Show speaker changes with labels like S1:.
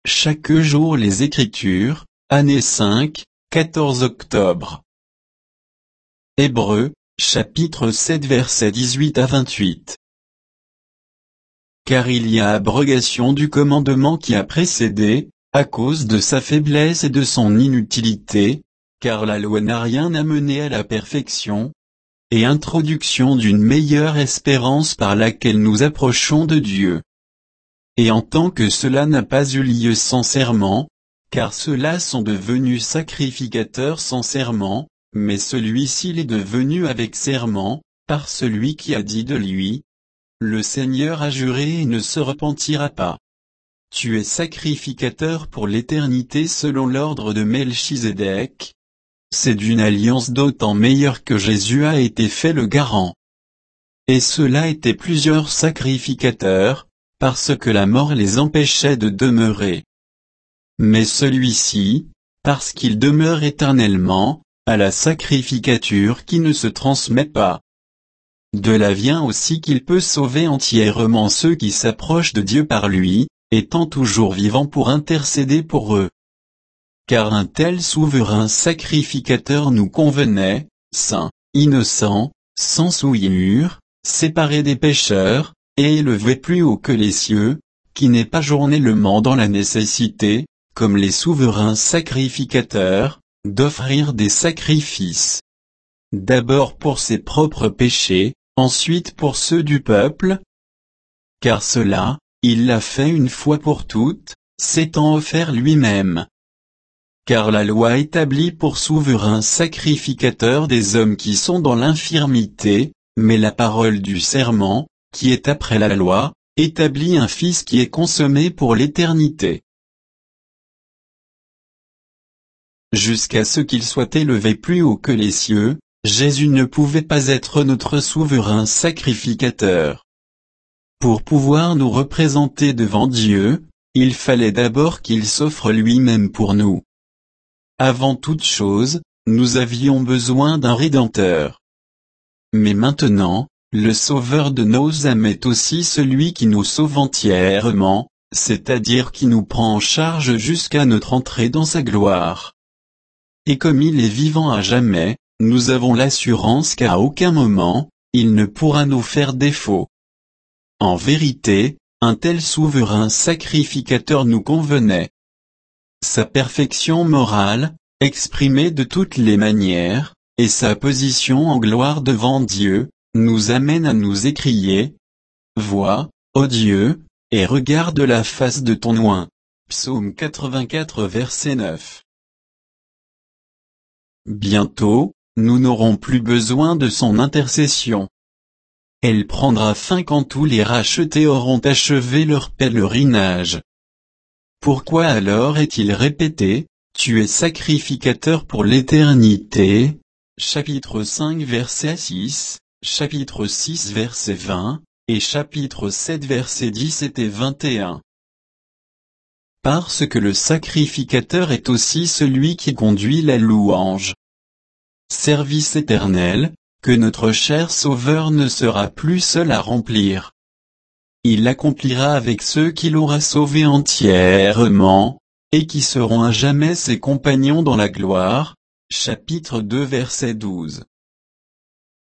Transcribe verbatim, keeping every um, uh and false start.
S1: chaque jour les Écritures, année cinq, quatorze octobre. Hébreux, chapitre sept versets dix-huit à vingt-huit. Car il y a abrogation du commandement qui a précédé, à cause de sa faiblesse et de son inutilité, car la loi n'a rien amené à la perfection, et introduction d'une meilleure espérance par laquelle nous approchons de Dieu. Et en tant que cela n'a pas eu lieu sans serment, car ceux-là sont devenus sacrificateurs sans serment, mais celui-ci l'est devenu avec serment, par celui qui a dit de lui, « Le Seigneur a juré et ne se repentira pas. Tu es sacrificateur pour l'éternité selon l'ordre de Melchizedek. » C'est d'une alliance d'autant meilleure que Jésus a été fait le garant. Et ceux-là étaient plusieurs sacrificateurs, parce que la mort les empêchait de demeurer. Mais celui-ci, parce qu'il demeure éternellement, a la sacrificature qui ne se transmet pas. De là vient aussi qu'il peut sauver entièrement ceux qui s'approchent de Dieu par lui, étant toujours vivant pour intercéder pour eux. Car un tel souverain sacrificateur nous convenait, saint, innocent, sans souillure, séparé des pécheurs, et élevé plus haut que les cieux, qui n'est pas journellement dans la nécessité, comme les souverains sacrificateurs, d'offrir des sacrifices. D'abord pour ses propres péchés, ensuite pour ceux du peuple. Car cela, il l'a fait une fois pour toutes, s'étant offert lui-même. Car la loi établit pour souverain sacrificateur des hommes qui sont dans l'infirmité, mais la parole du serment, qui est après la loi, établit un fils qui est consommé pour l'éternité. Jusqu'à ce qu'il soit élevé plus haut que les cieux, Jésus ne pouvait pas être notre souverain sacrificateur. Pour pouvoir nous représenter devant Dieu, il fallait d'abord qu'il s'offre lui-même pour nous. Avant toute chose, nous avions besoin d'un Rédempteur. Mais maintenant, le Sauveur de nos âmes est aussi celui qui nous sauve entièrement, c'est-à-dire qui nous prend en charge jusqu'à notre entrée dans sa gloire. Et comme il est vivant à jamais, nous avons l'assurance qu'à aucun moment, il ne pourra nous faire défaut. En vérité, un tel souverain sacrificateur nous convenait. Sa perfection morale, exprimée de toutes les manières, et sa position en gloire devant Dieu, nous amènent à nous écrier « Vois, ô Dieu, et regarde la face de ton oint » Psaume quatre-vingt-quatre verset neuf. Bientôt, nous n'aurons plus besoin de son intercession. Elle prendra fin quand tous les rachetés auront achevé leur pèlerinage. Pourquoi alors est-il répété, « Tu es sacrificateur pour l'éternité » chapitre cinq verset six, chapitre six verset vingt, et chapitre sept verset dix-sept et vingt et un. Parce que le sacrificateur est aussi celui qui conduit la louange. Service éternel, que notre cher Sauveur ne sera plus seul à remplir. Il l'accomplira avec ceux qu'il aura sauvés entièrement, et qui seront à jamais ses compagnons dans la gloire. Chapitre deux verset douze.